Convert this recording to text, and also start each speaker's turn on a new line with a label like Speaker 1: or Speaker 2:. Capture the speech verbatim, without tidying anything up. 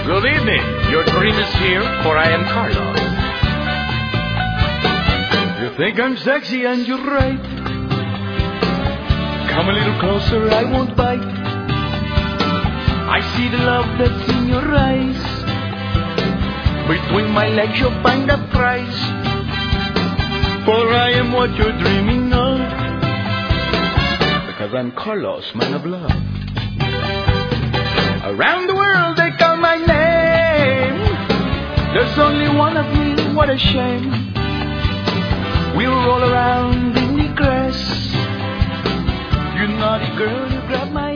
Speaker 1: Good evening. Your dream is here, for I am Carlos. You think I'm sexy and you're right. Come a little closer, I won't bite. I see the love that's in your eyes. Between my legs you'll find a prize. For I am what you're dreaming of. Because I'm Carlos, man of love. Around the world they call my name. There's only one of me, what a shame. We'll roll around in the grass. You naughty girl, you grab my